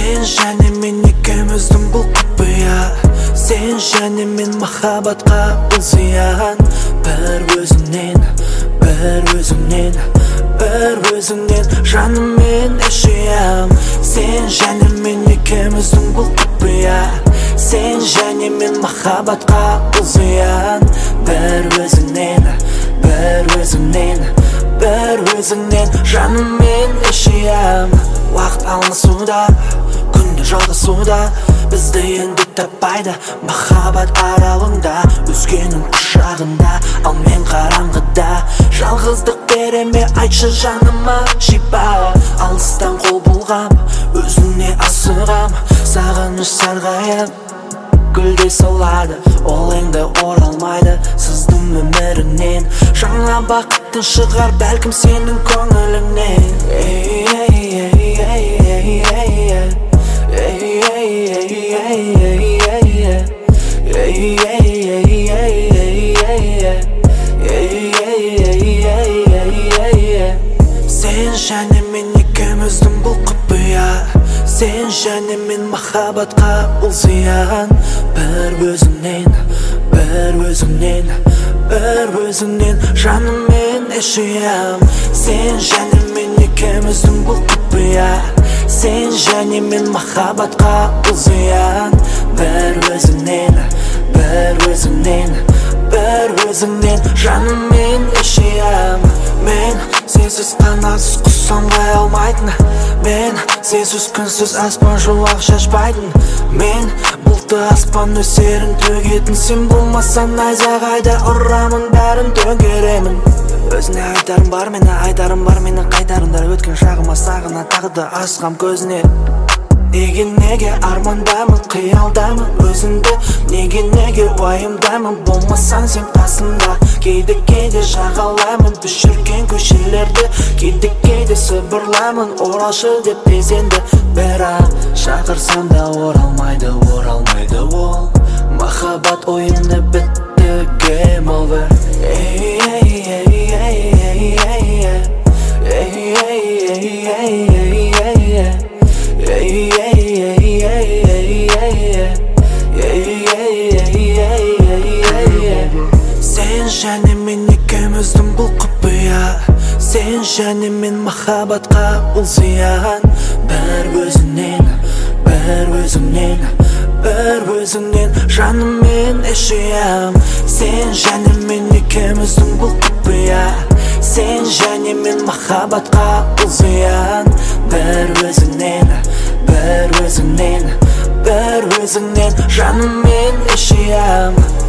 Сен және мен екеуміздің бұл құпия. Сен және мен махаббатқа бұл зиян. Бір өзіңнен, бір өзіңнен, бір өзіңнен жаным мен эшиям. Сен және мен екеуміздің бұл құпия. Сен және мен махаббатқа бұл зиян. Бір өзіңнен, бір өзіңнен, бір өзіңнен жаным мен эшиям. Уақыт алмасуда, күнде жалғасуда, бізді енді таппайды махаббат аралыңда. Өзгенің құшағында, ал мен қараңғыда. Жалғыздық бере ме, айтшы жаныма шипа. Алыстан қол бұлғам, өзіңе асығам. Сағыныш сарғайып, гүлдей солады, ол енді оралмайды сыздың өміріңнен. Жаңа бақыттың шығар бәлкім сенің көңіліңнен. Сен және мен екеуміздің бұл құпия. Сен және мен махаббатқа бұл зиян. Бір өзіңнен, бір өзіңнен, бір өзіңнен жаным мен эшиям. Сен және мен екеуміздің бұл құпия. Сен және мен махаббатқа бұл зиян. Бір өзіңнен, бір өзіңнен, бір өзіңнен жаным мен эшиям. Мен сенсіз қанатсыз құс самғай алмайтын. Мен сенсіз күнсіз аспан жуақ шашпайтын. Мен бұлтты аспан өсерін төгетін. Сен болмасаң найзағайда ұрамын, бәрін төңкеремін. Өзіне айтарым бар, мені айтарым бар, мені қайтарыңдар. Өткен шағыма сағына тағы да асқам көзіне. Неге армандамын, қиялдамын өзіңді. Неге уайымдамын, болмасаң сен қасымда. Кейде жағалаймын біз жүрген көшелерді. Кейде сыбырлаймын, оралшы деп безенді. Бірақ шақырсам да оралмайды ол. Махаббат ойыны бітті, game over. Сен және мен екеуміздің бұл құпия. Сен және мен махаббатқа бұл зиян. Бір өзіңнен, бір өзіңнен, бір өзіңнен жаным мен эшиям. Сен және мен екеуміздің бұл құпия. Сен және мен махаббатқа бұл зиян. Бір өзіңнен, бір өзіңнен, бір өзіңнен жаным мен эшиям.